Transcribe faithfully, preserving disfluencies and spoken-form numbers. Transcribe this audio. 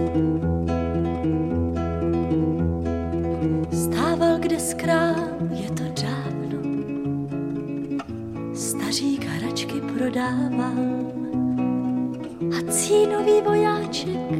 Stával kde skrám, je to dávno, stařík hračky prodával a cínový vojáček